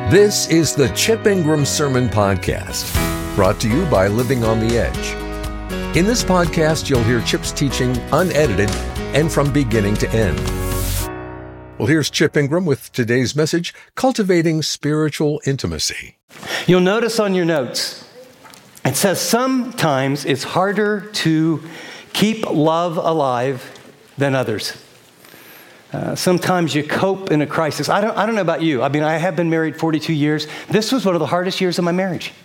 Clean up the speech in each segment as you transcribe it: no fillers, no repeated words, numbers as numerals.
This is the Chip Ingram Sermon Podcast, brought to you by Living on the Edge. In this podcast, you'll hear Chip's teaching unedited and from beginning to end. Well, here's Chip Ingram with today's message, Cultivating Spiritual Intimacy. You'll notice on your notes, it says sometimes it's harder to keep love alive than others. Sometimes you cope in a crisis. I don't know about you. I mean, I have been married 42 years. This was one of the hardest years of my marriage.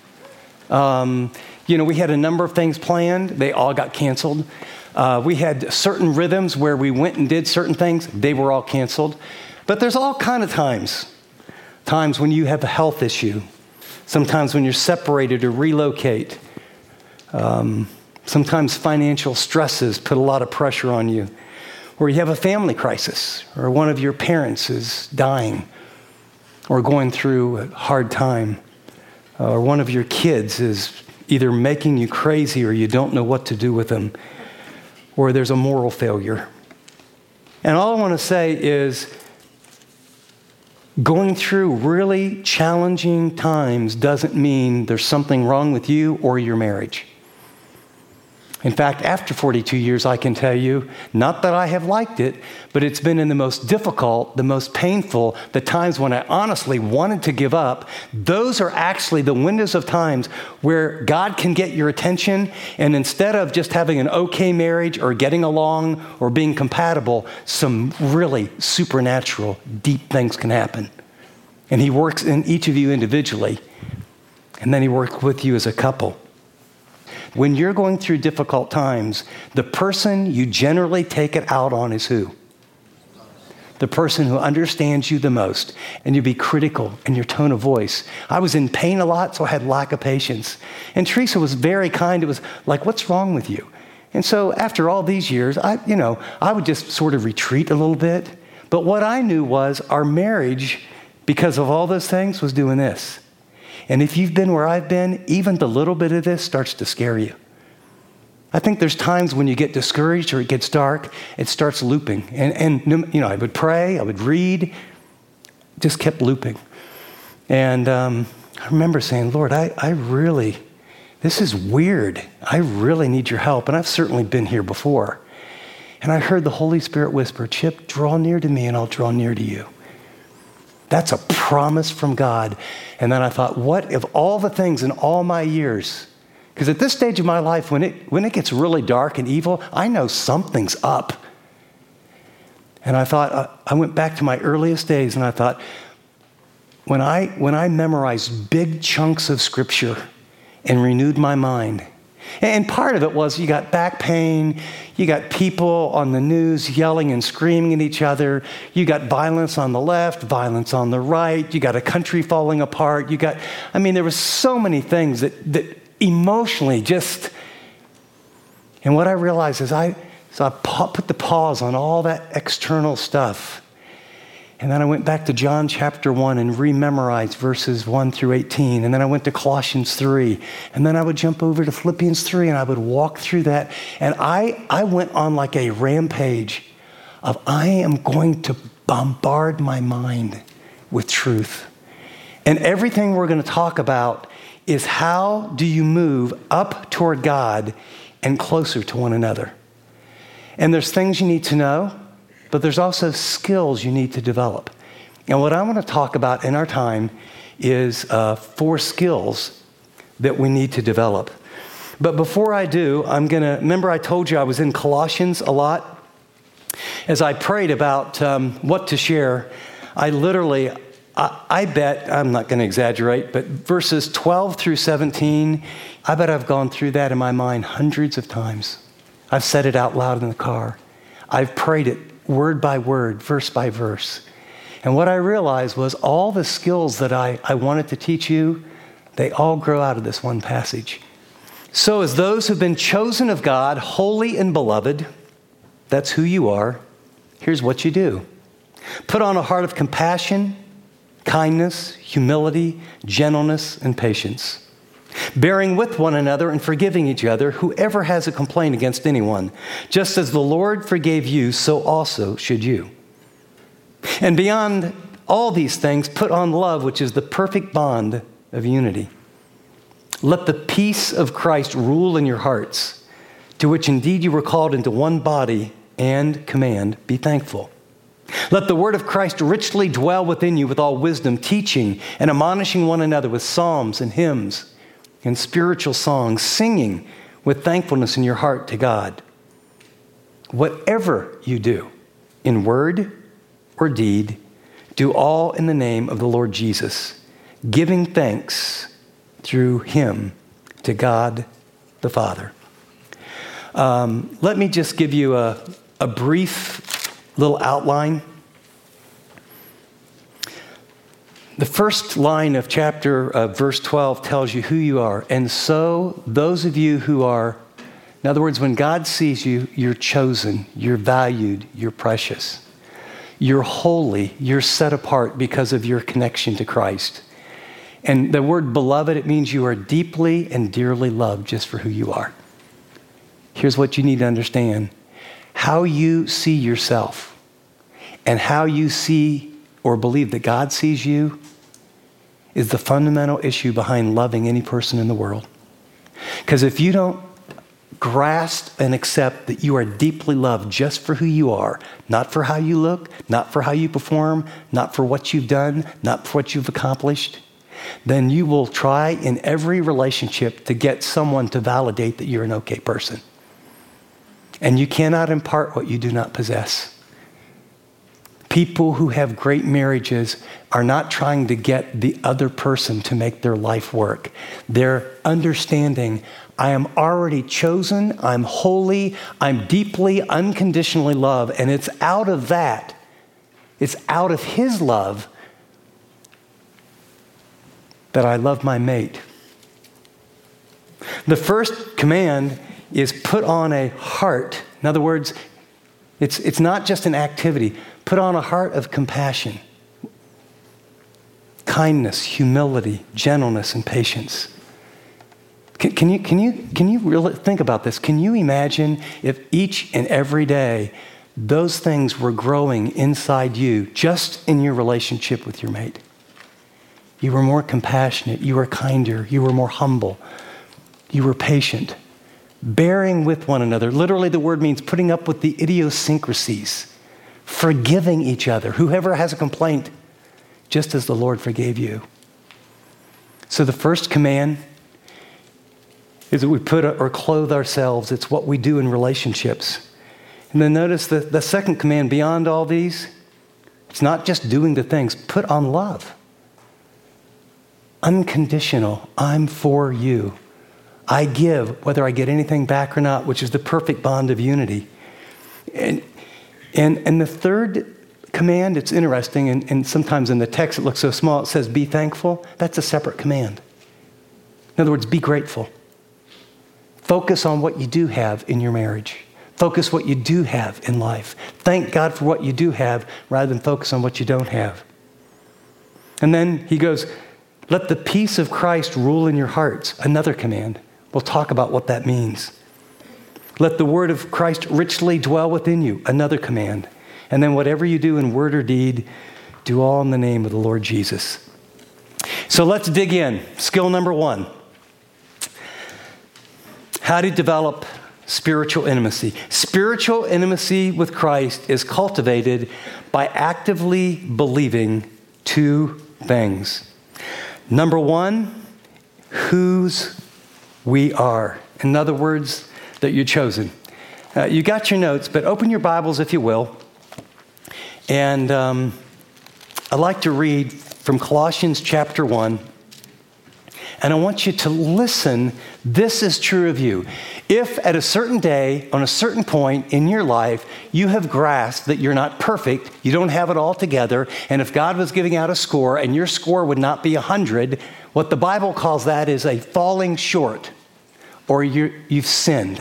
We had a number of things planned. They all got canceled. We had certain rhythms where we went and did certain things. They were all canceled. But there's all kind of times when you have a health issue, sometimes when you're separated or relocate. Sometimes financial stresses put a lot of pressure on you. Or you have a family crisis, or one of your parents is dying, or going through a hard time, or one of your kids is either making you crazy or you don't know what to do with them, or there's a moral failure. And all I want to say is going through really challenging times doesn't mean there's something wrong with you or your marriage. In fact, after 42 years, I can tell you, not that I have liked it, but it's been in the most difficult, the most painful, the times when I honestly wanted to give up. Those are actually the windows of times where God can get your attention, and instead of just having an okay marriage or getting along or being compatible, some really supernatural, deep things can happen. And He works in each of you individually, and then He works with you as a couple. When you're going through difficult times, the person you generally take it out on is who? The person who understands you the most. And you be critical in your tone of voice. I was in pain a lot, so I had lack of patience. And Teresa was very kind. It was like, what's wrong with you? And so after all these years, I would just sort of retreat a little bit. But what I knew was our marriage, because of all those things, was doing this. And if you've been where I've been, even the little bit of this starts to scare you. I think there's times when you get discouraged or it gets dark, it starts looping. And I would pray, I would read, just kept looping. And I remember saying, Lord, this is weird. I really need your help. And I've certainly been here before. And I heard the Holy Spirit whisper, Chip, draw near to me and I'll draw near to you. That's a promise from God. And then I thought, what if all the things in all my years, because at this stage of my life, when it gets really dark and evil, I know something's up. And I thought, I went back to my earliest days and I thought, when I memorized big chunks of Scripture and renewed my mind, and part of it was you got back pain, you got people on the news yelling and screaming at each other, you got violence on the left, violence on the right, you ut a country falling apart, there were so many things that emotionally just, and what I realized is I put the pause on all that external stuff. And then I went back to John chapter 1 and rememorized verses 1 through 18. And then I went to Colossians 3. And then I would jump over to Philippians 3 and I would walk through that. And I went on like a rampage of I am going to bombard my mind with truth. And everything we're going to talk about is how do you move up toward God and closer to one another. And there's things you need to know. But there's also skills you need to develop. And what I want to talk about in our time is 4 skills that we need to develop. But before I do, remember I told you I was in Colossians a lot? As I prayed about what to share, I bet, I'm not going to exaggerate, but verses 12 through 17, I bet I've gone through that in my mind hundreds of times. I've said it out loud in the car. I've prayed it word by word, verse by verse. And what I realized was all the skills that I wanted to teach you, they all grow out of this one passage. So as those who've been chosen of God, holy and beloved, that's who you are, here's what you do. Put on a heart of compassion, kindness, humility, gentleness, and patience. Bearing with one another and forgiving each other, whoever has a complaint against anyone. Just as the Lord forgave you, so also should you. And beyond all these things, put on love, which is the perfect bond of unity. Let the peace of Christ rule in your hearts, to which indeed you were called into one body, and command, be thankful. Let the word of Christ richly dwell within you with all wisdom, teaching and admonishing one another with psalms and hymns and spiritual songs, singing with thankfulness in your heart to God. Whatever you do, in word or deed, do all in the name of the Lord Jesus, giving thanks through him to God the Father. Let me just give you a brief little outline. The first line of verse 12 tells you who you are. And so those of you who are, in other words, when God sees you, you're chosen, you're valued, you're precious. You're holy, you're set apart because of your connection to Christ. And the word beloved, it means you are deeply and dearly loved just for who you are. Here's what you need to understand. How you see yourself and how you see or believe that God sees you is the fundamental issue behind loving any person in the world. Because if you don't grasp and accept that you are deeply loved just for who you are, not for how you look, not for how you perform, not for what you've done, not for what you've accomplished, then you will try in every relationship to get someone to validate that you're an okay person. And you cannot impart what you do not possess. People who have great marriages are not trying to get the other person to make their life work. They're understanding, I am already chosen, I'm holy, I'm deeply, unconditionally loved, and it's out of that, it's out of his love that I love my mate. The first command is put on a heart. In other words, it's not just an activity. Put on a heart of compassion, kindness, humility, gentleness, and patience. Can you really think about this? Can you imagine if each and every day those things were growing inside you just in your relationship with your mate? You were more compassionate, you were kinder, you were more humble, you were patient, bearing with one another. Literally, the word means putting up with the idiosyncrasies, forgiving each other. Whoever has a complaint, just as the Lord forgave you. So the first command is that we put or clothe ourselves. It's what we do in relationships. And then notice the second command beyond all these, it's not just doing the things. Put on love. Unconditional. I'm for you. I give whether I get anything back or not, which is the perfect bond of unity. And the third command, it's interesting, and sometimes in the text it looks so small, it says be thankful. That's a separate command. In other words, be grateful. Focus on what you do have in your marriage. Focus what you do have in life. Thank God for what you do have rather than focus on what you don't have. And then he goes, let the peace of Christ rule in your hearts. Another command. We'll talk about what that means. Let the word of Christ richly dwell within you. Another command. And then whatever you do in word or deed, do all in the name of the Lord Jesus. So let's dig in. Skill number 1. How to develop spiritual intimacy. Spiritual intimacy with Christ is cultivated by actively believing 2 things. Number 1, whose we are. In other words, that you're chosen. You got your notes, but open your Bibles if you will. And I'd like to read from Colossians chapter 1. And I want you to listen. This is true of you. If at a certain day, on a certain point in your life, you have grasped that you're not perfect, you don't have it all together, and if God was giving out a score and your score would not be 100, what the Bible calls that is a falling short, or you've sinned.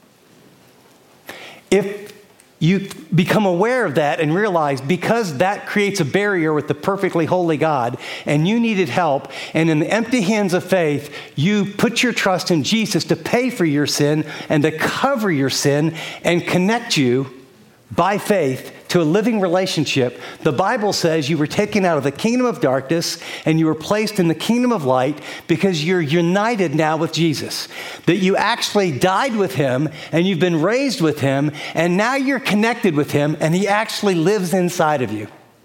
If you become aware of that and realize because that creates a barrier with the perfectly holy God and you needed help, and in the empty hands of faith, you put your trust in Jesus to pay for your sin and to cover your sin and connect you by faith to a living relationship, the Bible says you were taken out of the kingdom of darkness and you were placed in the kingdom of light because you're united now with Jesus. That you actually died with him and you've been raised with him and now you're connected with him and he actually lives inside of you.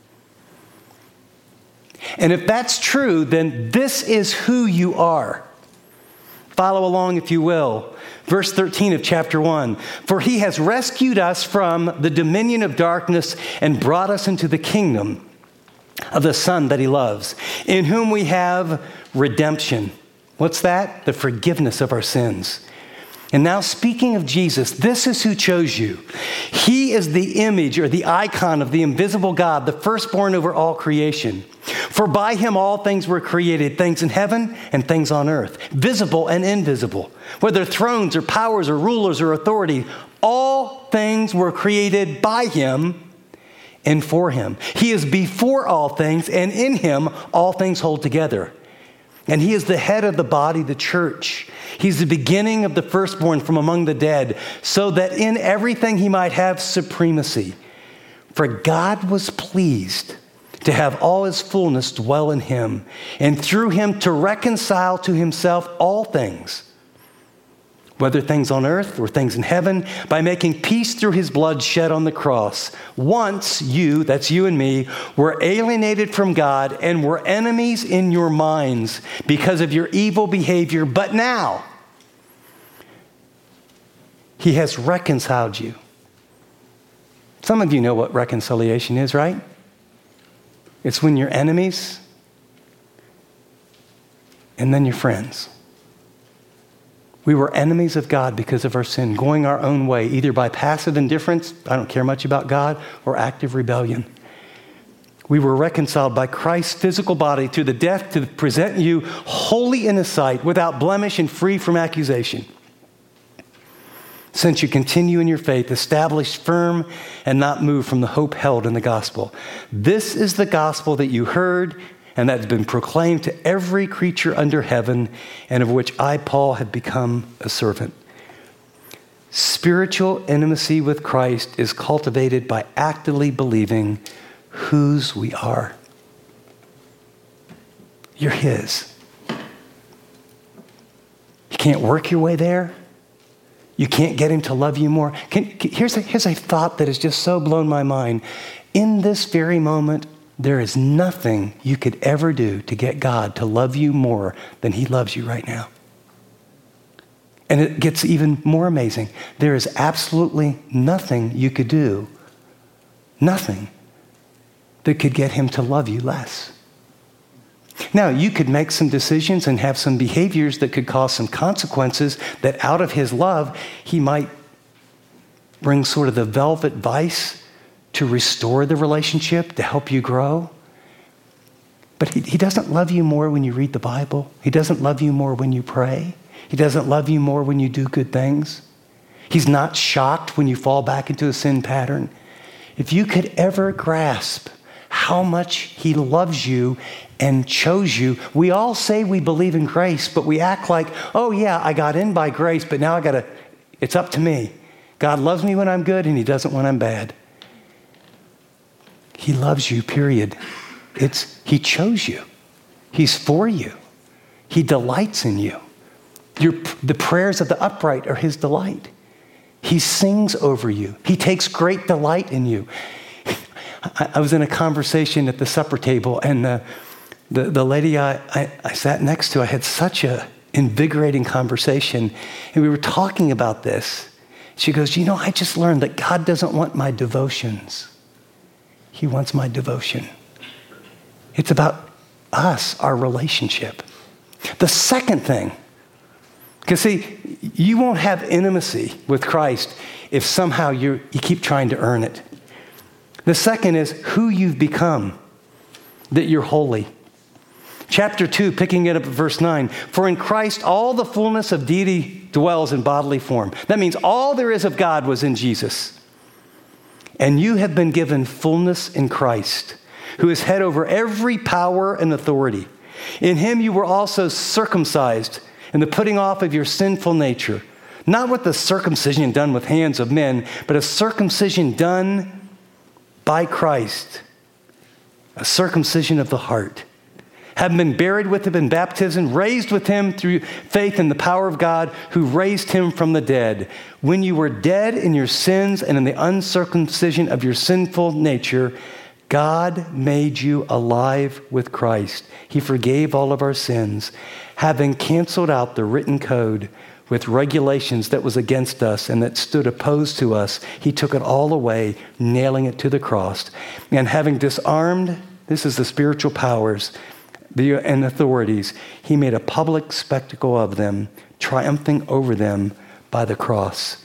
And if that's true, then this is who you are. Follow along if you will. Verse 13 of chapter 1. For he has rescued us from the dominion of darkness and brought us into the kingdom of the Son that he loves, in whom we have redemption. What's that? The forgiveness of our sins. And now speaking of Jesus, this is who chose you. He is the image or the icon of the invisible God, the firstborn over all creation. For by him all things were created, things in heaven and things on earth, visible and invisible. Whether thrones or powers or rulers or authority, all things were created by him and for him. He is before all things, and in him all things hold together. And he is the head of the body, the church. He's the beginning of the firstborn from among the dead, so that in everything he might have supremacy. For God was pleased to have all his fullness dwell in him, and through him to reconcile to himself all things, whether things on earth or things in heaven, by making peace through his blood shed on the cross. Once you, that's you and me, were alienated from God and were enemies in your minds because of your evil behavior, but now he has reconciled you. Some of you know what reconciliation is, right? It's when you're enemies and then you're friends. We were enemies of God because of our sin, going our own way, either by passive indifference, I don't care much about God, or active rebellion. We were reconciled by Christ's physical body to the death to present you holy in his sight, without blemish and free from accusation. Since you continue in your faith, established firm and not moved from the hope held in the gospel. This is the gospel that you heard and that's been proclaimed to every creature under heaven, and of which I, Paul, have become a servant. Spiritual intimacy with Christ is cultivated by actively believing whose we are. You're his. You can't work your way there. You can't get him to love you more. Here's a thought that has just so blown my mind. In this very moment, there is nothing you could ever do to get God to love you more than he loves you right now. And it gets even more amazing. There is absolutely nothing you could do, nothing, that could get him to love you less. Now, you could make some decisions and have some behaviors that could cause some consequences that out of his love, he might bring sort of the velvet vice to restore the relationship, to help you grow. But he doesn't love you more when you read the Bible. He doesn't love you more when you pray. He doesn't love you more when you do good things. He's not shocked when you fall back into a sin pattern. If you could ever grasp how much he loves you and chose you. We all say we believe in grace, but we act like, oh yeah, I got in by grace, but now it's up to me. God loves me when I'm good and he doesn't when I'm bad. He loves you, period. He chose you. He's for you. He delights in you. The prayers of the upright are his delight. He sings over you. He takes great delight in you. I was in a conversation at the supper table, and the lady I sat next to, I had such a invigorating conversation, and we were talking about this. She goes, I just learned that God doesn't want my devotions. He wants my devotion. It's about us, our relationship. The second thing, because see, you won't have intimacy with Christ if somehow you keep trying to earn it. The second is who you've become, that you're holy. Chapter 2, picking it up at verse 9. For in Christ all the fullness of deity dwells in bodily form. That means all there is of God was in Jesus. And you have been given fullness in Christ, who is head over every power and authority. In him you were also circumcised in the putting off of your sinful nature, not with the circumcision done with hands of men, but a circumcision done by Christ, a circumcision of the heart, having been buried with him in baptism, raised with him through faith in the power of God who raised him from the dead. When you were dead in your sins and in the uncircumcision of your sinful nature, God made you alive with Christ. He forgave all of our sins, having canceled out the written code with regulations that was against us and that stood opposed to us. He took it all away, nailing it to the cross. And having disarmed, this is the spiritual powers and authorities, he made a public spectacle of them, triumphing over them by the cross.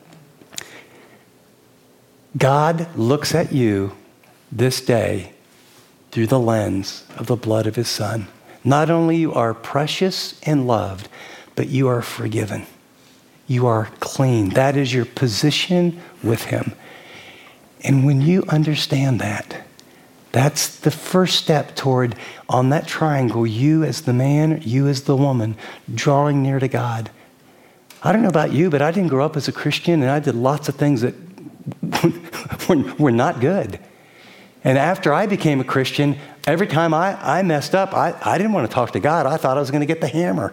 God looks at you this day through the lens of the blood of his Son. Not only you are precious and loved, but you are forgiven. You are clean. That is your position with him. And when you understand that, that's the first step toward, on that triangle, you as the man, you as the woman, drawing near to God. I don't know about you, but I didn't grow up as a Christian, and I did lots of things that were not good. And after I became a Christian, every time I messed up, I didn't want to talk to God. I thought I was going to get the hammer.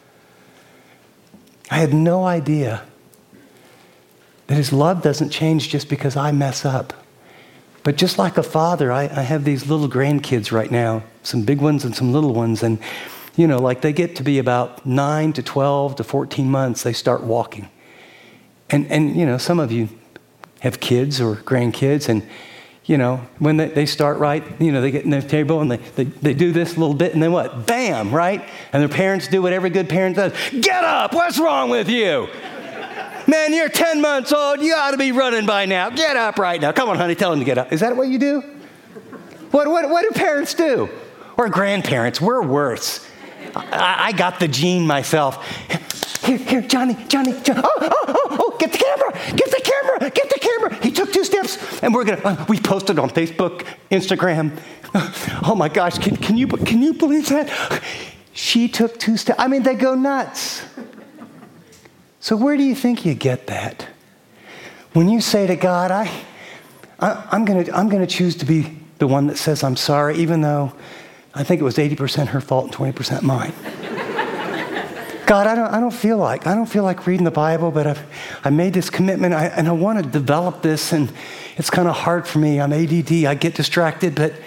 I had no idea that his love doesn't change just because I mess up. But just like a father, I have these little grandkids right now, some big ones and some little ones. And, you know, like they get to be about 9 to 12 to 14 months, they start walking. And you know, some of you have kids or grandkids, and, you know, when they start right, you know, they get in their table and they do this a little bit, and then what? Bam, right? And their parents do what every good parent does. Get up! What's wrong with you? Man, you're 10 months old. You ought to be running by now. Get up right now. Come on, honey, tell them to get up. Is that what you do? What do parents do? Or grandparents? We're worse. I got the gene myself. Here, Johnny. Oh, get the camera. He took 2 steps, and we posted on Facebook, Instagram. Oh my gosh, can you believe that? She took 2 steps. I mean, they go nuts. So where do you think you get that? When you say to God, I'm going to choose to be the one that says I'm sorry, even though I think it was 80% her fault and 20% mine. God, I don't feel like reading the Bible, but I made this commitment, and I want to develop this, and it's kind of hard for me. I'm ADD. I get distracted, but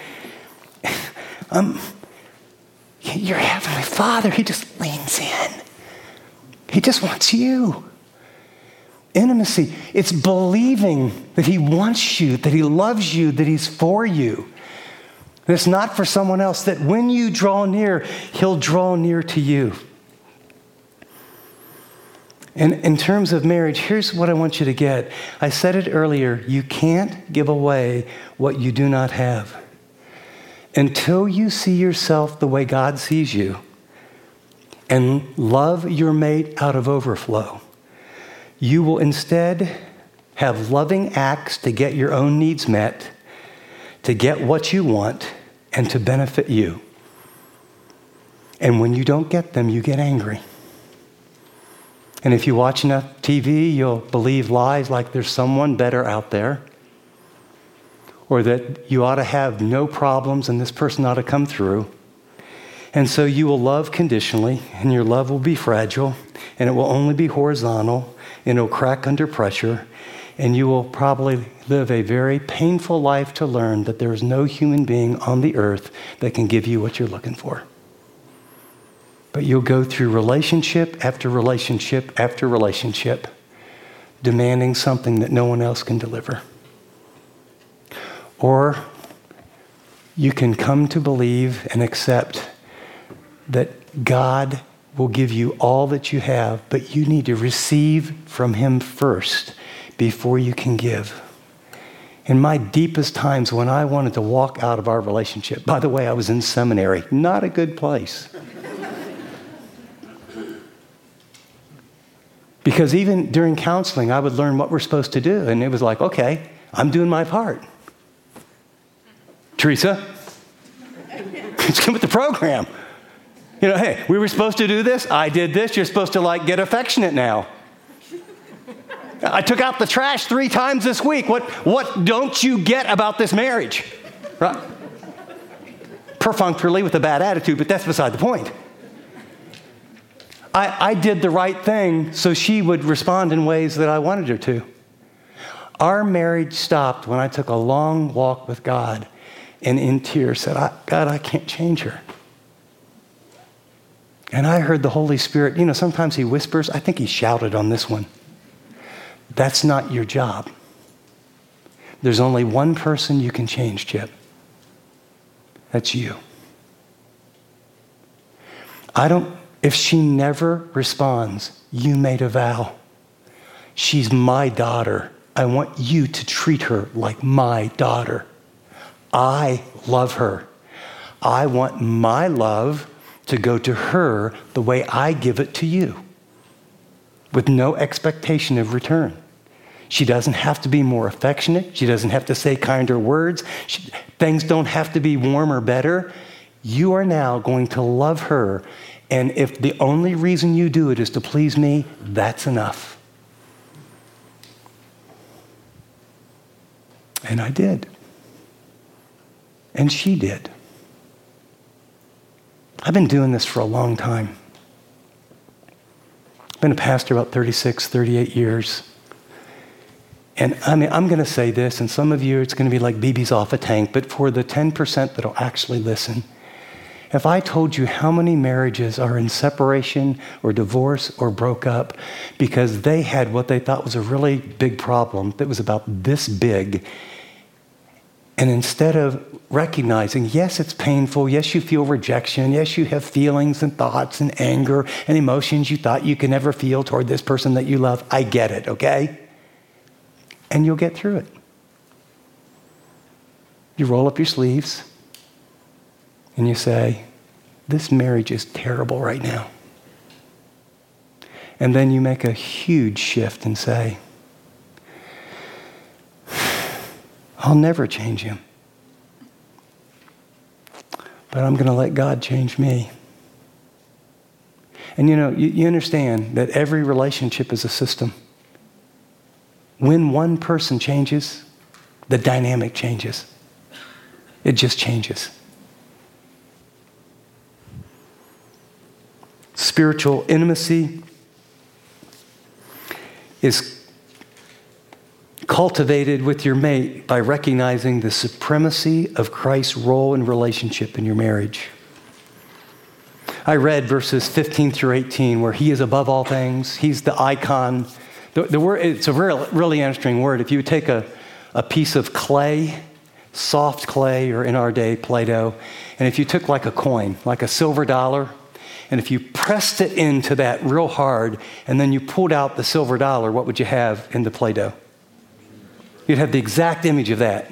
your Heavenly Father, he just leans in. He just wants you. Intimacy. It's believing that he wants you, that he loves you, that he's for you. And it's not for someone else, that when you draw near, he'll draw near to you. And in terms of marriage, here's what I want you to get. I said it earlier. You can't give away what you do not have. Until you see yourself the way God sees you, and love your mate out of overflow, you will instead have loving acts to get your own needs met, to get what you want, and to benefit you. And when you don't get them, you get angry. And if you watch enough TV, you'll believe lies like there's someone better out there, or that you ought to have no problems and this person ought to come through. And so you will love conditionally, and your love will be fragile, and it will only be horizontal, and it will crack under pressure, and you will probably live a very painful life to learn that there is no human being on the earth that can give you what you're looking for. But you'll go through relationship after relationship after relationship, demanding something that no one else can deliver. Or you can come to believe and accept that God will give you all that you have, but you need to receive from him first before you can give. In my deepest times when I wanted to walk out of our relationship, by the way, I was in seminary, not a good place. Because even during counseling, I would learn what we're supposed to do, and it was like, okay, I'm doing my part. Teresa, let's get with the program. You know, hey, we were supposed to do this. I did this. You're supposed to, get affectionate now. I took out the trash 3 times this week. What don't you get about this marriage? Right? Perfunctorily with a bad attitude, but that's beside the point. I did the right thing so she would respond in ways that I wanted her to. Our marriage stopped when I took a long walk with God and in tears said, God, I can't change her. And I heard the Holy Spirit, sometimes he whispers. I think he shouted on this one. That's not your job. There's only one person you can change, Chip. That's you. If she never responds, you made a vow. She's my daughter. I want you to treat her like my daughter. I love her. I want my love to go to her the way I give it to you, with no expectation of return. She doesn't have to be more affectionate. She doesn't have to say kinder words. Things don't have to be warmer, better. You are now going to love her. And if the only reason you do it is to please me, that's enough. And I did. And she did. I've been doing this for a long time. I've been a pastor about 36, 38 years. And I'm going to say this, and some of you, it's going to be like BB's off a tank, but for the 10% that'll actually listen, if I told you how many marriages are in separation or divorce or broke up because they had what they thought was a really big problem that was about this big, and instead of recognizing, yes, it's painful, yes, you feel rejection, yes, you have feelings and thoughts and anger and emotions you thought you could never feel toward this person that you love, I get it, okay? And you'll get through it. You roll up your sleeves and you say, this marriage is terrible right now. And then you make a huge shift and say, I'll never change him. But I'm going to let God change me. And you understand that every relationship is a system. When one person changes, the dynamic changes. It just changes. Spiritual intimacy is cultivated with your mate by recognizing the supremacy of Christ's role and relationship in your marriage. I read verses 15 through 18 where he is above all things. He's the icon. The word, it's a really interesting word. If you take a piece of clay, soft clay, or in our day, Play-Doh, and if you took like a coin, like a silver dollar, and if you pressed it into that real hard, and then you pulled out the silver dollar, what would you have in the Play-Doh? You'd have the exact image of that.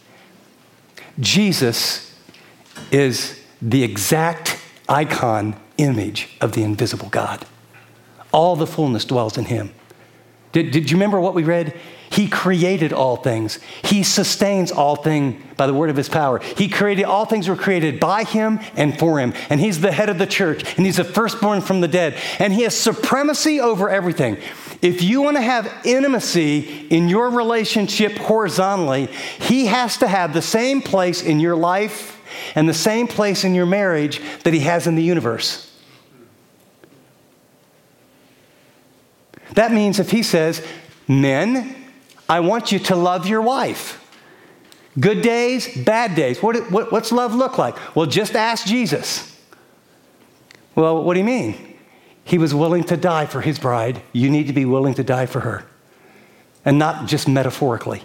Jesus is the exact icon image of the invisible God. All the fullness dwells in him. Did you remember what we read? He created all things. He sustains all things by the word of his power. He created, all things were created by him and for him. And he's the head of the church. And he's the firstborn from the dead. And he has supremacy over everything. If you want to have intimacy in your relationship horizontally, he has to have the same place in your life and the same place in your marriage that he has in the universe. That means if he says, men, I want you to love your wife. Good days, bad days. What's love look like? Well, just ask Jesus. Well, what do you mean? He was willing to die for his bride. You need to be willing to die for her. And not just metaphorically.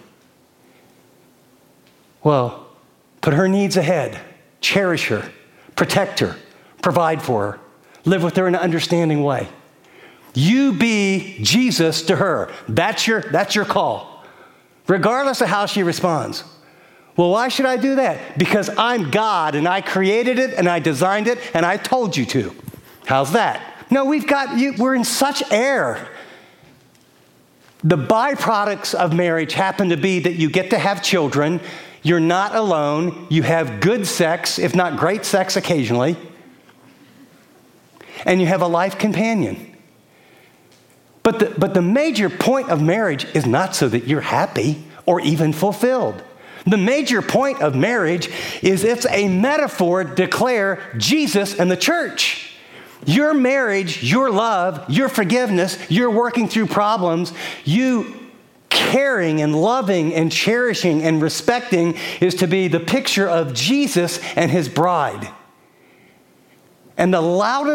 Well, put her needs ahead. Cherish her. Protect her. Provide for her. Live with her in an understanding way. You be Jesus to her. That's your call. Regardless of how she responds. Well, why should I do that? Because I'm God and I created it and I designed it and I told you to. How's that? No, we're in such error. The byproducts of marriage happen to be that you get to have children. You're not alone. You have good sex, if not great sex occasionally. And you have a life companion. But the major point of marriage is not so that you're happy or even fulfilled. The major point of marriage is it's a metaphor to declare Jesus and the church. Your marriage, your love, your forgiveness, your working through problems, you caring and loving and cherishing and respecting is to be the picture of Jesus and his bride. And the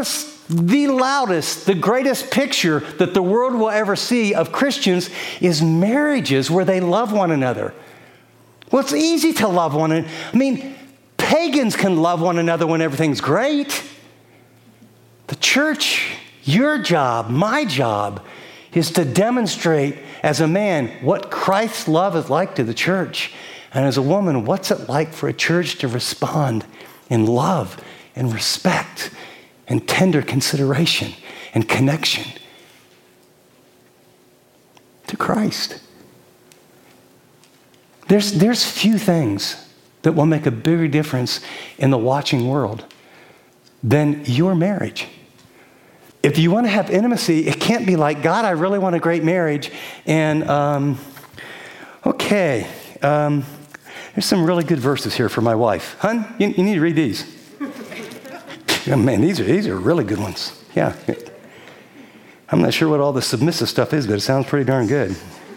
greatest picture that the world will ever see of Christians is marriages where they love one another. Well, it's easy to love one another. I mean, pagans can love one another when everything's great. The church, your job, my job, is to demonstrate as a man what Christ's love is like to the church. And as a woman, what's it like for a church to respond in love and respect and tender consideration and connection to Christ. There's few things that will make a bigger difference in the watching world than your marriage. If you want to have intimacy, it can't be like, God, I really want a great marriage. And, there's some really good verses here for my wife. Hun, you need to read these. Oh, man, these are really good ones. Yeah. I'm not sure what all the submissive stuff is, but it sounds pretty darn good.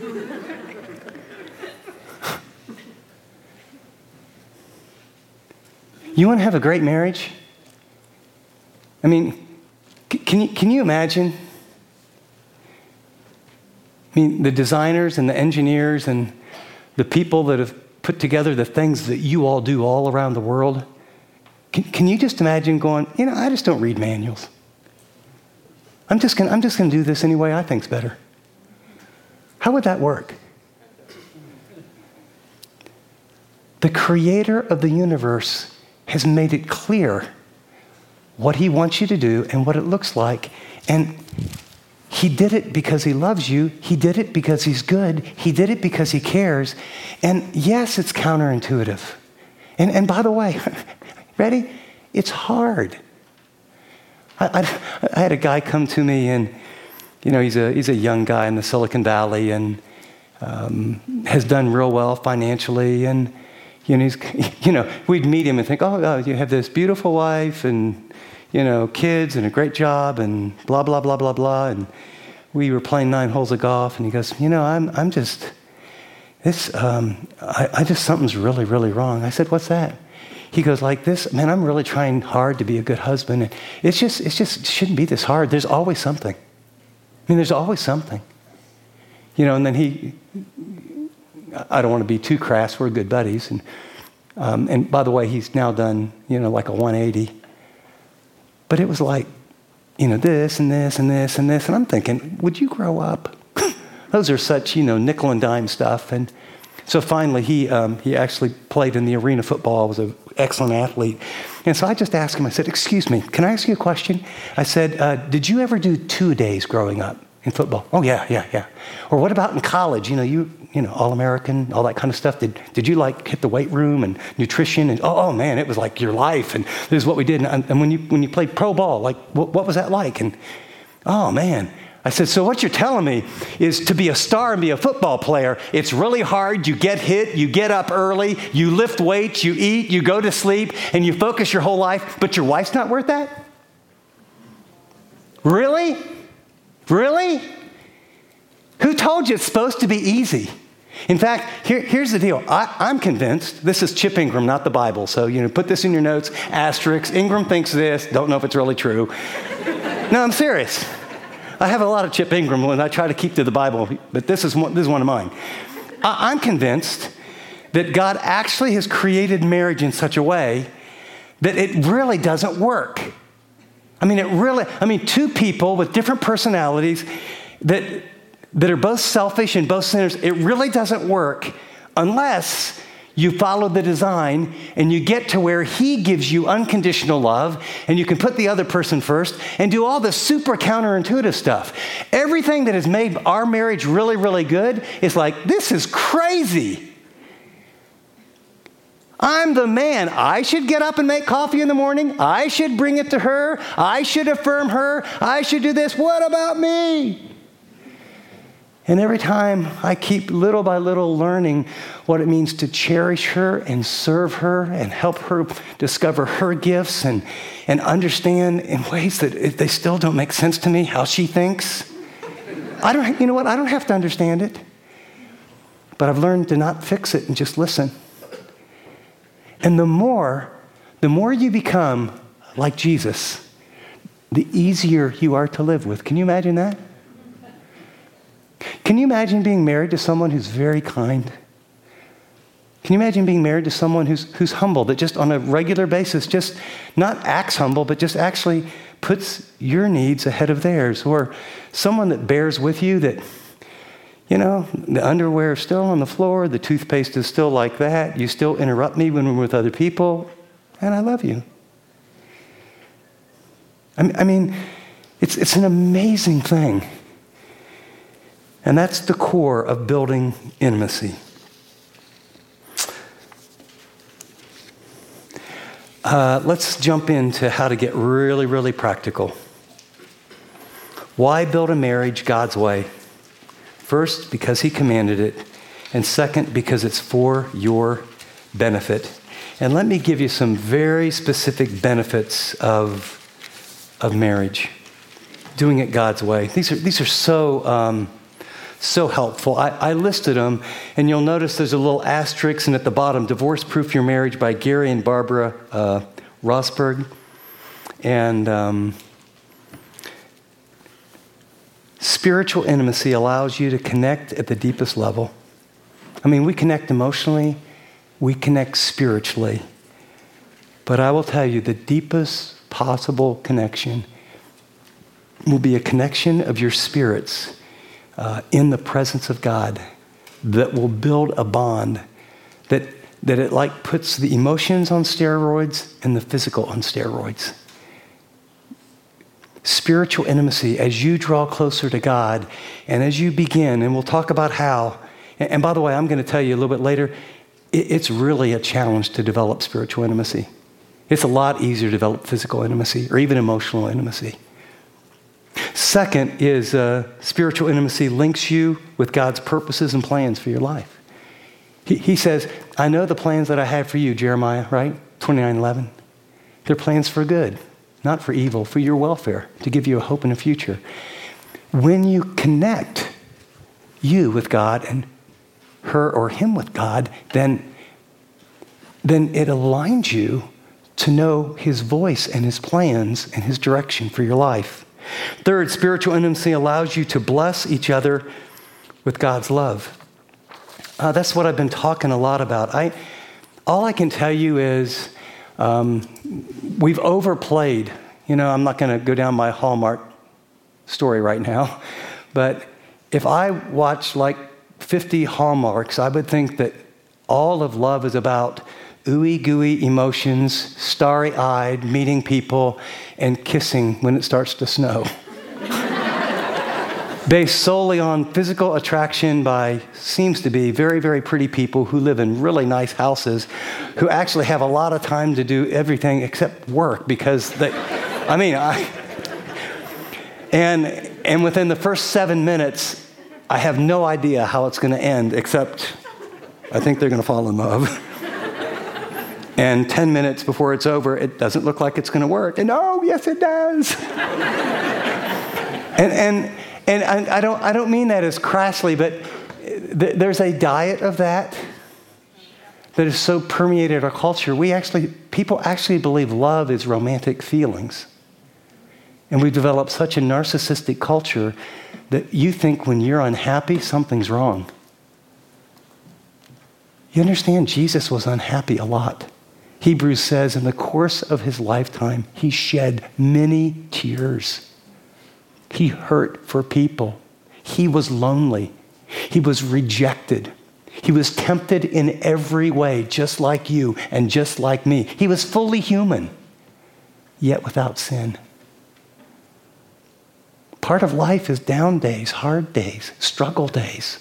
You want to have a great marriage? I mean, can you imagine? I mean, the designers and the engineers and the people that have put together the things that you all do all around the world. Can you just imagine going, I just don't read manuals. I'm just going to do this any way I think's better. How would that work? The creator of the universe has made it clear what he wants you to do and what it looks like. And he did it because he loves you. He did it because he's good. He did it because he cares. And yes, it's counterintuitive. And by the way, ready? It's hard. I had a guy come to me, and he's a young guy in the Silicon Valley, and has done real well financially, and we'd meet him and think, oh, you have this beautiful wife, and kids, and a great job, and blah blah blah blah blah, and we were playing 9 holes of golf, and he goes, I'm just this. I just something's really really wrong. I said, what's that? He goes like this, man, I'm really trying hard to be a good husband. And it shouldn't be this hard. There's always something. There's always something. And then I don't want to be too crass. We're good buddies. And by the way, he's now done, like a 180. But it was like, this and this and this and this. And I'm thinking, would you grow up? Those are such, nickel and dime stuff. And so finally, he actually played in the arena football, was an excellent athlete. And so I just asked him, I said, excuse me, can I ask you a question? I said, did you ever do 2-a-days growing up in football? Oh, yeah. Or what about in college? You All-American, all that kind of stuff. Did you hit the weight room and nutrition? And oh man, it was like your life. And this is what we did. And when you played pro ball, what was that like? And oh man. I said, so what you're telling me is to be a star and be a football player, it's really hard. You get hit, you get up early, you lift weights, you eat, you go to sleep, and you focus your whole life, but your wife's not worth that? Really? Really? Who told you it's supposed to be easy? In fact, here's the deal. I'm convinced, this is Chip Ingram, not the Bible, so put this in your notes, asterisk, Ingram thinks this, don't know if it's really true. No, I'm serious. I have a lot of Chip Ingram when I try to keep to the Bible, but this is one of mine. I'm convinced that God actually has created marriage in such a way that it really doesn't work. Two people with different personalities that are both selfish and both sinners, it really doesn't work unless you follow the design and you get to where he gives you unconditional love and you can put the other person first and do all the super counterintuitive stuff. Everything that has made our marriage really, really good is like, this is crazy. I'm the man. I should get up and make coffee in the morning. I should bring it to her. I should affirm her. I should do this. What about me? And every time I keep little by little learning what it means to cherish her and serve her and help her discover her gifts and understand in ways that they still don't make sense to me how she thinks. You know what? I don't have to understand it. But I've learned to not fix it and just listen. And the more you become like Jesus, the easier you are to live with. Can you imagine that? Can you imagine being married to someone who's very kind? Can you imagine being married to someone who's humble, that just on a regular basis just not acts humble, but just actually puts your needs ahead of theirs? Or someone that bears with you, that, you know, the underwear is still on the floor, the toothpaste is still like that, you still interrupt me when we're with other people, and I love you. I mean, it's an amazing thing. And that's the core of building intimacy. Let's jump into how to get really, really practical. Why build a marriage God's way? First, because He commanded it. And second, because it's for your benefit. And let me give you some very specific benefits of marriage. Doing it God's way. These are so helpful. I listed them, and you'll notice there's a little asterisk, and at the bottom, Divorce Proof Your Marriage by Gary and Barbara Rosberg. And spiritual intimacy allows you to connect at the deepest level. I mean, we connect emotionally, we connect spiritually. But I will tell you, the deepest possible connection will be a connection of your spirits in the presence of God that will build a bond that it like puts the emotions on steroids and the physical on steroids. Spiritual intimacy, as you draw closer to God and as you begin, and we'll talk about how, and by the way, I'm going to tell you a little bit later, it's really a challenge to develop spiritual intimacy. It's a lot easier to develop physical intimacy or even emotional intimacy. Second is spiritual intimacy links you with God's purposes and plans for your life. He says, I know the plans that I have for you, Jeremiah, right? 29:11. They're plans for good, not for evil, for your welfare, to give you a hope and a future. When you connect you with God and her or him with God, then it aligns you to know His voice and His plans and His direction for your life. Third, spiritual intimacy allows you to bless each other with God's love. That's what I've been talking a lot about. All I can tell you is we've overplayed. You know, I'm not going to go down my Hallmark story right now, but if I watch like 50 Hallmarks, I would think that all of love is about ooey-gooey emotions, starry-eyed, meeting people, and kissing when it starts to snow. Based solely on physical attraction by, seems to be, very, very pretty people who live in really nice houses, who actually have a lot of time to do everything except work because and within the first 7 minutes, I have no idea how it's going to end, except I think they're going to fall in love. And 10 minutes before it's over, it doesn't look like it's going to work. And oh, yes, it does. and I don't mean that as crassly, but there's a diet of that is so permeated our culture. People actually believe love is romantic feelings. And we've developed such a narcissistic culture that you think when you're unhappy, something's wrong. You understand, Jesus was unhappy a lot. Hebrews says in the course of his lifetime, he shed many tears. He hurt for people. He was lonely. He was rejected. He was tempted in every way, just like you and just like me. He was fully human, yet without sin. Part of life is down days, hard days, struggle days.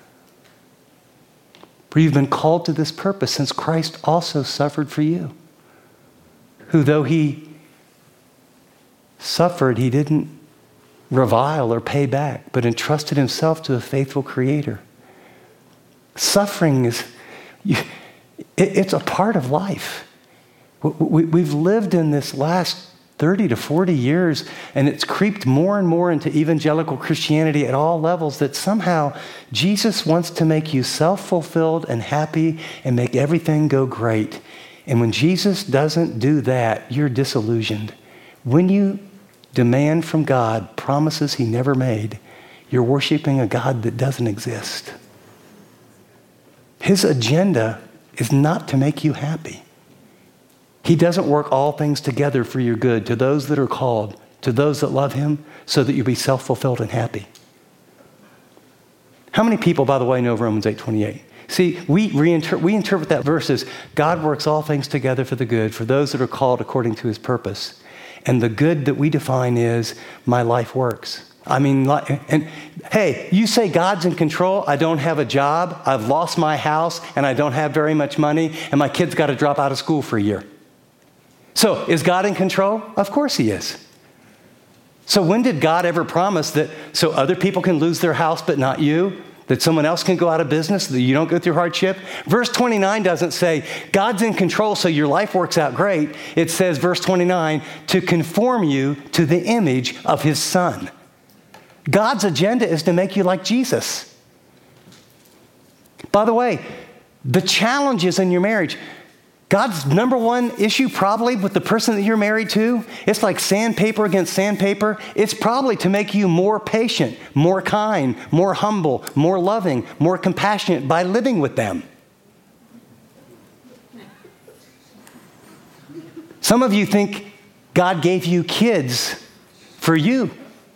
For you've been called to this purpose since Christ also suffered for you. Who though he suffered, he didn't revile or pay back, but entrusted himself to a faithful Creator. Suffering it's a part of life. We've lived in this last 30 to 40 years, and it's creeped more and more into evangelical Christianity at all levels that somehow Jesus wants to make you self-fulfilled and happy and make everything go great. And when Jesus doesn't do that, you're disillusioned. When you demand from God promises he never made, you're worshiping a God that doesn't exist. His agenda is not to make you happy. He doesn't work all things together for your good to those that are called, to those that love him, so that you'll be self-fulfilled and happy. How many people, by the way, know Romans 8:28? See, we interpret that verse as God works all things together for the good for those that are called according to his purpose. And the good that we define is my life works. I mean, and hey, you say God's in control. I don't have a job. I've lost my house and I don't have very much money and my kid's got to drop out of school for a year. So is God in control? Of course he is. So when did God ever promise that so other people can lose their house but not you? That someone else can go out of business, that you don't go through hardship? Verse 29 doesn't say, God's in control so your life works out great. It says, verse 29, to conform you to the image of his Son. God's agenda is to make you like Jesus. By the way, the challenges in your marriage, God's number one issue probably with the person that you're married to, it's like sandpaper against sandpaper. It's probably to make you more patient, more kind, more humble, more loving, more compassionate by living with them. Some of you think God gave you kids for you.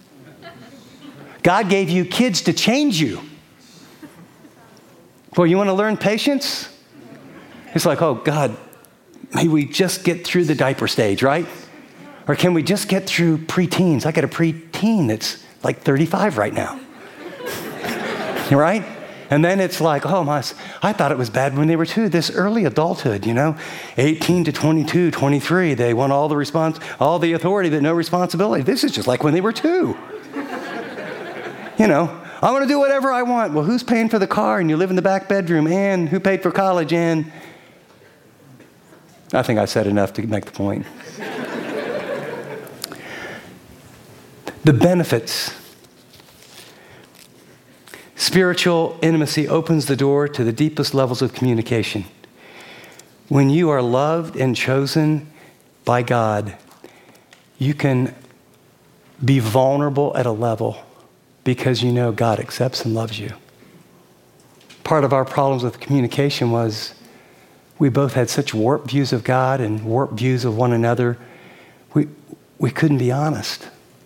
God gave you kids to change you. Well, you want to learn patience? It's like, oh, God, may we just get through the diaper stage, right? Or can we just get through preteens? I got a preteen that's like 35 right now. Right? And then it's like, oh, I thought it was bad when they were 2. This early adulthood, 18 to 22, 23, they want all the authority but no responsibility. This is just like when they were 2. I want to do whatever I want. Well, who's paying for the car? And you live in the back bedroom. And who paid for college? And I think I said enough to make the point. The benefits. Spiritual intimacy opens the door to the deepest levels of communication. When you are loved and chosen by God, you can be vulnerable at a level because you know God accepts and loves you. Part of our problems with communication was we both had such warped views of God and warped views of one another. We couldn't be honest.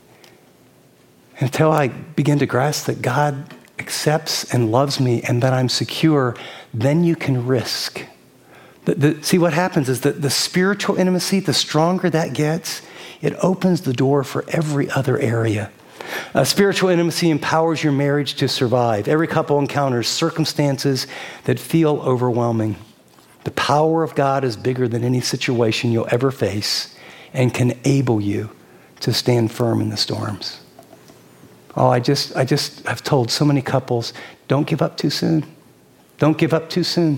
Until I began to grasp that God accepts and loves me and that I'm secure, then you can risk. See, what happens is that the spiritual intimacy, the stronger that gets, it opens the door for every other area. Spiritual intimacy empowers your marriage to survive. Every couple encounters circumstances that feel overwhelming. The power of God is bigger than any situation you'll ever face and can enable you to stand firm in the storms. Oh, I've told so many couples, don't give up too soon. Don't give up too soon.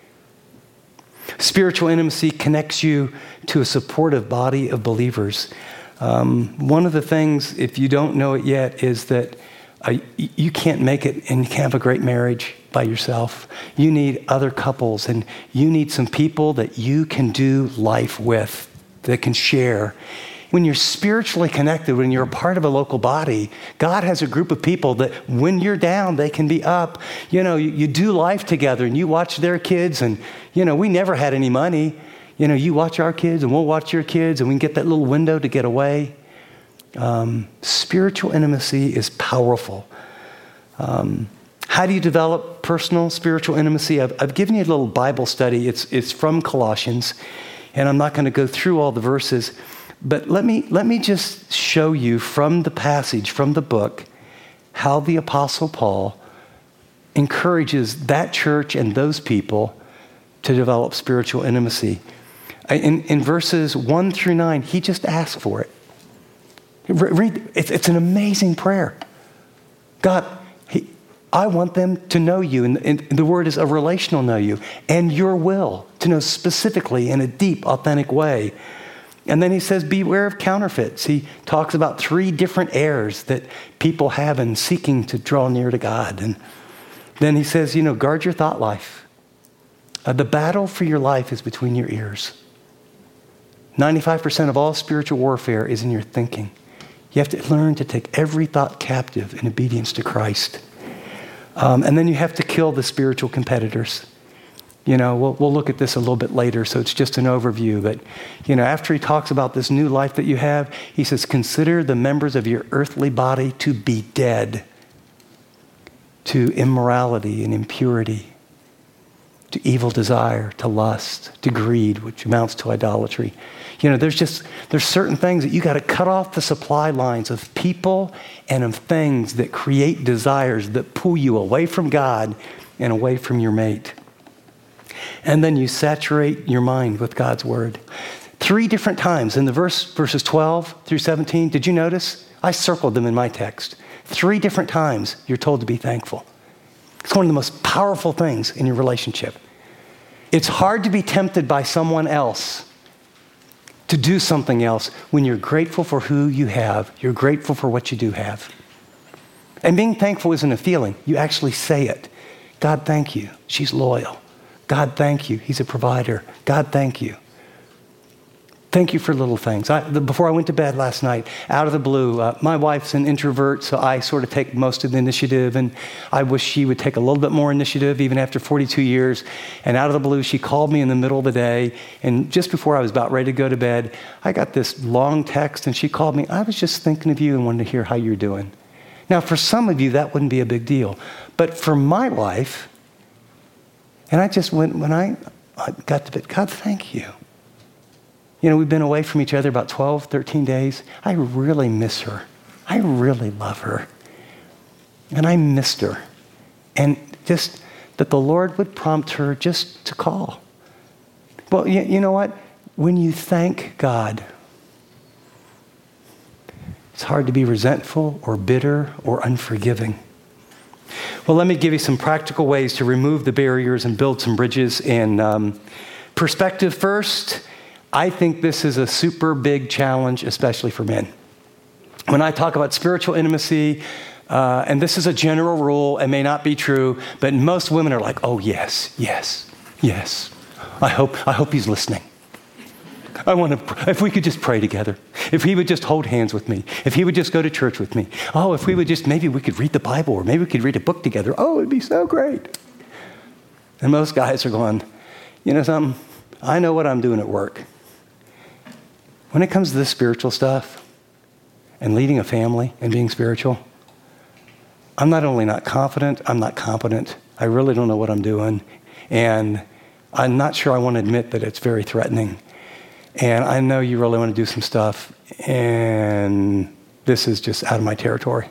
Spiritual intimacy connects you to a supportive body of believers. One of the things, if you don't know it yet, is that you can't make it and you can't have a great marriage by yourself. You need other couples and you need some people that you can do life with, that can share. When you're spiritually connected, when you're a part of a local body, God has a group of people that when you're down, they can be up. You do life together and you watch their kids and, we never had any money. You watch our kids and we'll watch your kids and we can get that little window to get away. Spiritual intimacy is powerful. How do you develop personal spiritual intimacy? I've given you a little Bible study. It's from Colossians, and I'm not going to go through all the verses, but let me just show you from the passage, from the book, how the Apostle Paul encourages that church and those people to develop spiritual intimacy. In verses 1 through 9, he just asked for it. Read, it's an amazing prayer. God, I want them to know you, and the word is a relational know you, and your will, to know specifically in a deep, authentic way. And then he says, beware of counterfeits. He talks about 3 different errors that people have in seeking to draw near to God. And then he says, guard your thought life. The battle for your life is between your ears. 95% of all spiritual warfare is in your thinking. You have to learn to take every thought captive in obedience to Christ. And then you have to kill the spiritual competitors. We'll look at this a little bit later, so it's just an overview. But, after he talks about this new life that you have, he says, consider the members of your earthly body to be dead to immorality and impurity, to evil desire, to lust, to greed, which amounts to idolatry. There's certain things that you got to cut off the supply lines of people and of things that create desires that pull you away from God and away from your mate. And then you saturate your mind with God's word. 3 different times in the verses 12 through 17, did you notice? I circled them in my text. 3 different times you're told to be thankful. It's one of the most powerful things in your relationship. It's hard to be tempted by someone else to do something else when you're grateful for who you have. You're grateful for what you do have. And being thankful isn't a feeling. You actually say it. God, thank you. She's loyal. God, thank you. He's a provider. God, thank you. Thank you for little things. Before I went to bed last night, out of the blue, my wife's an introvert, so I sort of take most of the initiative, and I wish she would take a little bit more initiative, even after 42 years. And out of the blue, she called me in the middle of the day, and just before I was about ready to go to bed, I got this long text, and she called me. I was just thinking of you and wanted to hear how you're doing. Now, for some of you, that wouldn't be a big deal. But for my wife, and I just went, when I got to bed, God, thank you. We've been away from each other about 12, 13 days. I really miss her. I really love her. And I missed her. And just that the Lord would prompt her just to call. Well, you know what? When you thank God, it's hard to be resentful or bitter or unforgiving. Well, let me give you some practical ways to remove the barriers and build some bridges. And perspective first. I think this is a super big challenge, especially for men. When I talk about spiritual intimacy, and this is a general rule, it may not be true, but most women are like, oh, yes. I hope he's listening. If we could just pray together. If he would just hold hands with me. If he would just go to church with me. Oh, if we would just, maybe we could read the Bible, or maybe we could read a book together. Oh, it'd be so great. And most guys are going, you know something? I know what I'm doing at work. When it comes to this spiritual stuff and leading a family and being spiritual, I'm not only not confident, I'm not competent. I really don't know what I'm doing. And I'm not sure I want to admit that it's very threatening. And I know you really want to do some stuff, and this is just out of my territory.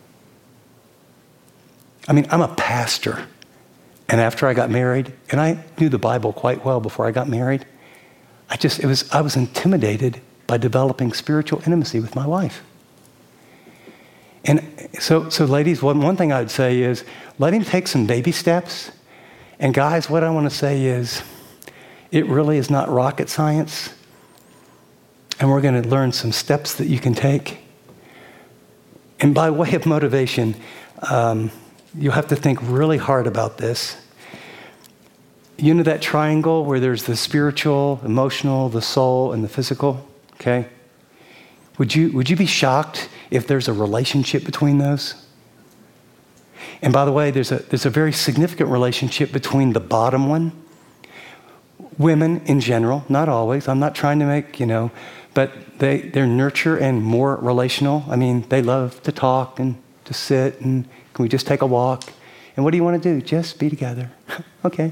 I mean, I'm a pastor. And after I got married, and I knew the Bible quite well before I got married, I was intimidated by developing spiritual intimacy with my wife. And so ladies, one thing I would say is, let him take some baby steps. And guys, what I want to say is, it really is not rocket science. And we're going to learn some steps that you can take. And by way of motivation, you'll have to think really hard about this. You know that triangle where there's the spiritual, emotional, the soul, and the physical? Okay? Would you be shocked if there's a relationship between those? And by the way, there's a very significant relationship between the bottom one. Women in general, not always. I'm not trying to make, but they're nurture and more relational. I mean, they love to talk and to sit, and can we just take a walk? And what do you want to do? Just be together. Okay.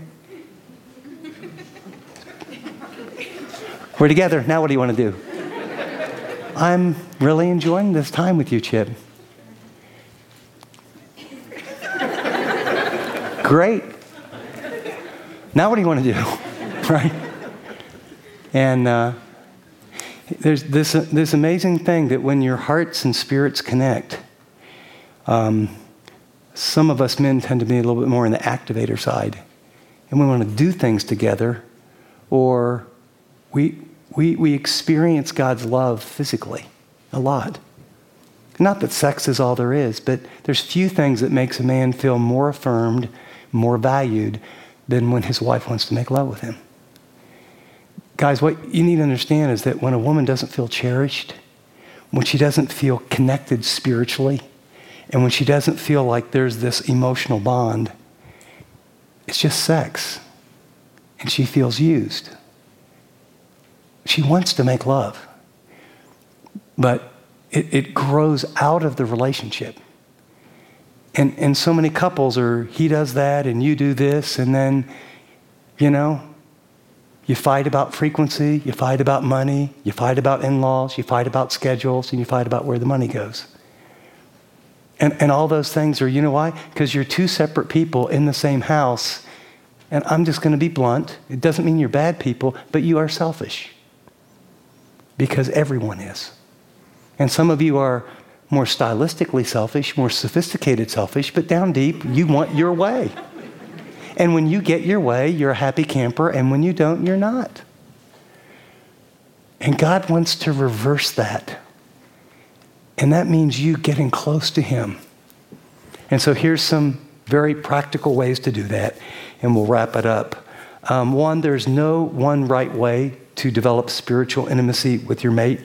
We're together. Now what do you want to do? I'm really enjoying this time with you, Chip. Great. Now what do you want to do? Right? And There's this amazing thing that when your hearts and spirits connect, some of us men tend to be a little bit more in the activator side. And we want to do things together, or we experience God's love physically a lot. Not that sex is all there is, but there's few things that makes a man feel more affirmed, more valued than when his wife wants to make love with him. Guys, what you need to understand is that when a woman doesn't feel cherished, when she doesn't feel connected spiritually, and when she doesn't feel like there's this emotional bond, it's just sex. And she feels used. She wants to make love. But it grows out of the relationship. And so many couples are, he does that and you do this, and then, you fight about frequency, you fight about money, you fight about in-laws, you fight about schedules, and you fight about where the money goes. And all those things are, you know why? Because you're two separate people in the same house. And I'm just going to be blunt. It doesn't mean you're bad people, but you are selfish. Because everyone is. And some of you are more stylistically selfish, more sophisticated selfish, but down deep, you want your way. And when you get your way, you're a happy camper, and when you don't, you're not. And God wants to reverse that. And that means you getting close to Him. And so here's some very practical ways to do that, and we'll wrap it up. One, there's no one right way to develop spiritual intimacy with your mate.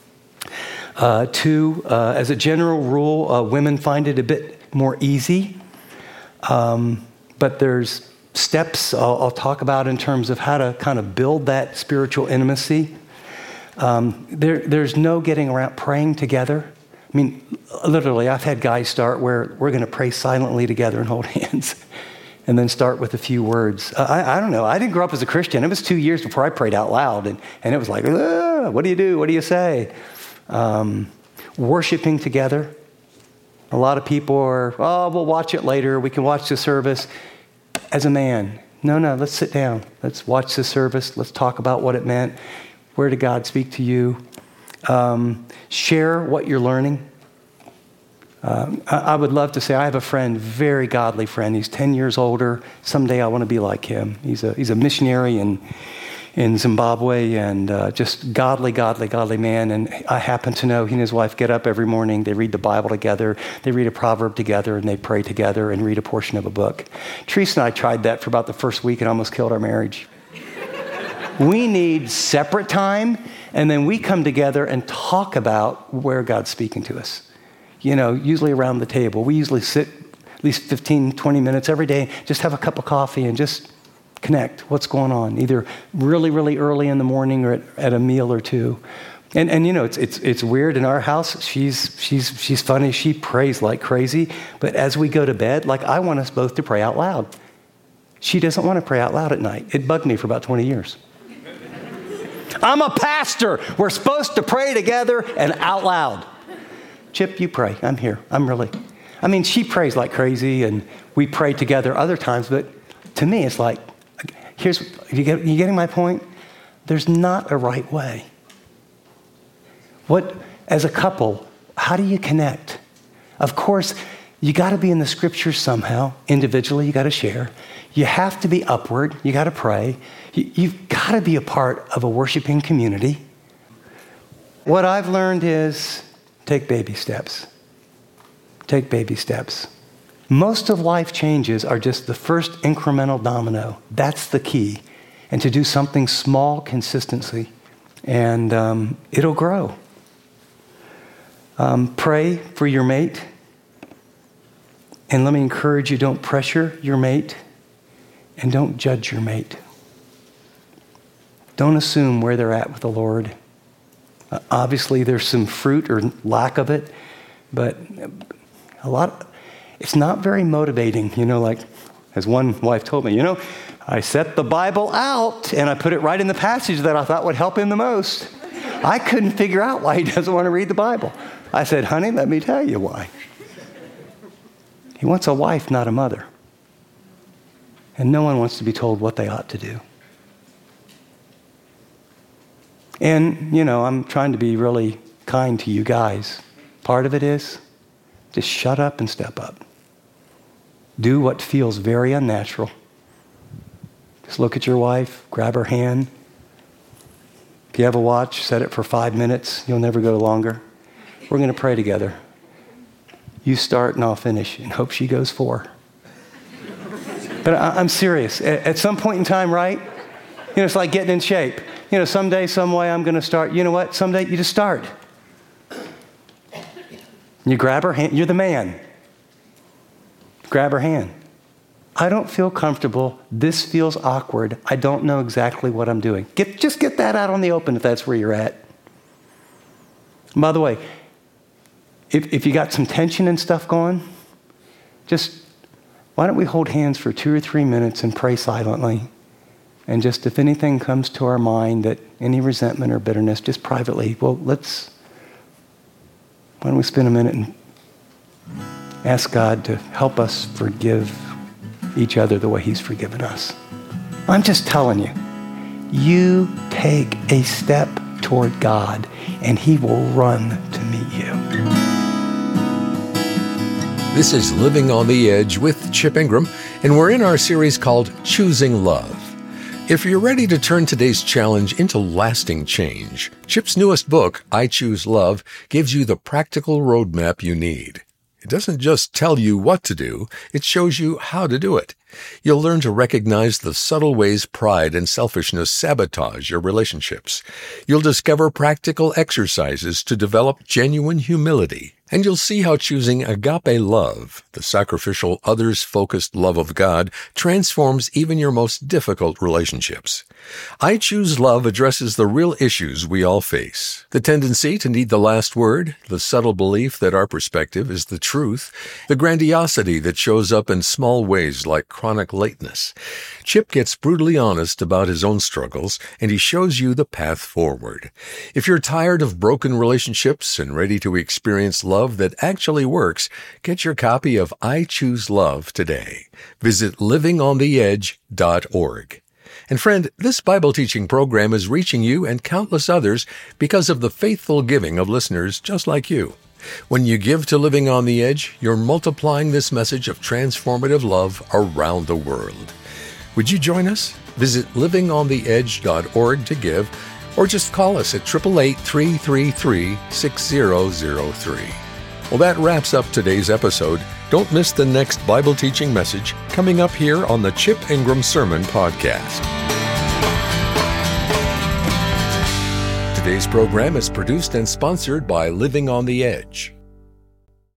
Two, as a general rule, women find it a bit more easy. But there's steps I'll talk about in terms of how to kind of build that spiritual intimacy. There's no getting around praying together. I mean, literally, I've had guys start where we're going to pray silently together and hold hands and then start with a few words. I don't know. I didn't grow up as a Christian. It was 2 years before I prayed out loud. And it was like, what do you do? What do you say? Worshiping together. A lot of people are, we'll watch it later. We can watch the service. As a man, no, let's sit down. Let's watch the service. Let's talk about what it meant. Where did God speak to you? Share what you're learning. I would love to say I have a friend, very godly friend. He's 10 years older. Someday I want to be like him. He's a missionary in Zimbabwe, and just godly man. And I happen to know he and his wife get up every morning. They read the Bible together. They read a proverb together, and they pray together and read a portion of a book. Teresa and I tried that for about the first week and almost killed our marriage. We need separate time, and then we come together and talk about where God's speaking to us. Usually around the table. We usually sit at least 15, 20 minutes every day, just have a cup of coffee and just connect. What's going on? Either really, really early in the morning or at a meal or two. And it's weird in our house. She's funny. She prays like crazy. But as we go to bed, I want us both to pray out loud. She doesn't want to pray out loud at night. It bugged me for about 20 years. I'm a pastor. We're supposed to pray together and out loud. Chip, you pray. I'm here. She prays like crazy, and we pray together other times, but to me, it's like, you getting my point? There's not a right way. As a couple, how do you connect? Of course, you got to be in the scriptures somehow. Individually, you got to share. You have to be upward. You got to pray. You've got to be a part of a worshiping community. What I've learned is take baby steps. Take baby steps. Most of life changes are just the first incremental domino. That's the key. And to do something small consistently. And it'll grow. Pray for your mate. And let me encourage you, don't pressure your mate. And don't judge your mate. Don't assume where they're at with the Lord. Obviously, there's some fruit or lack of it. But it's not very motivating, as one wife told me, I set the Bible out and I put it right in the passage that I thought would help him the most. I couldn't figure out why he doesn't want to read the Bible. I said, honey, let me tell you why. He wants a wife, not a mother. And no one wants to be told what they ought to do. And, I'm trying to be really kind to you guys. Part of it is just shut up and step up. Do what feels very unnatural. Just look at your wife, grab her hand. If you have a watch, set it for 5 minutes. You'll never go longer. We're going to pray together. You start and I'll finish, and hope she goes 4. But I'm serious. At some point in time, right? It's like getting in shape. Someday, some way I'm going to start. You know what? Someday you just start. You grab her hand. You're the man. Grab her hand. I don't feel comfortable. This feels awkward. I don't know exactly what I'm doing. Just get that out on the open if that's where you're at. And by the way, if you got some tension and stuff going, why don't we hold hands for 2 or 3 minutes and pray silently? And just if anything comes to our mind, that any resentment or bitterness, just privately, why don't we spend a minute and ask God to help us forgive each other the way He's forgiven us. I'm just telling you, you take a step toward God and He will run to meet you. This is Living on the Edge with Chip Ingram, and we're in our series called Choosing Love. If you're ready to turn today's challenge into lasting change, Chip's newest book, I Choose Love, gives you the practical roadmap you need. It doesn't just tell you what to do, it shows you how to do it. You'll learn to recognize the subtle ways pride and selfishness sabotage your relationships. You'll discover practical exercises to develop genuine humility. And you'll see how choosing agape love, the sacrificial, others-focused love of God, transforms even your most difficult relationships. I Choose Love addresses the real issues we all face. The tendency to need the last word, the subtle belief that our perspective is the truth, the grandiosity that shows up in small ways like chronic lateness. Chip gets brutally honest about his own struggles, and he shows you the path forward. If you're tired of broken relationships and ready to experience love that actually works, get your copy of I Choose Love today. Visit livingontheedge.org. And friend, this Bible teaching program is reaching you and countless others because of the faithful giving of listeners just like you. When you give to Living on the Edge, you're multiplying this message of transformative love around the world. Would you join us? Visit livingontheedge.org to give, or just call us at 888-333-6003. Well, that wraps up today's episode. Don't miss the next Bible teaching message coming up here on the Chip Ingram Sermon Podcast. Today's program is produced and sponsored by Living on the Edge.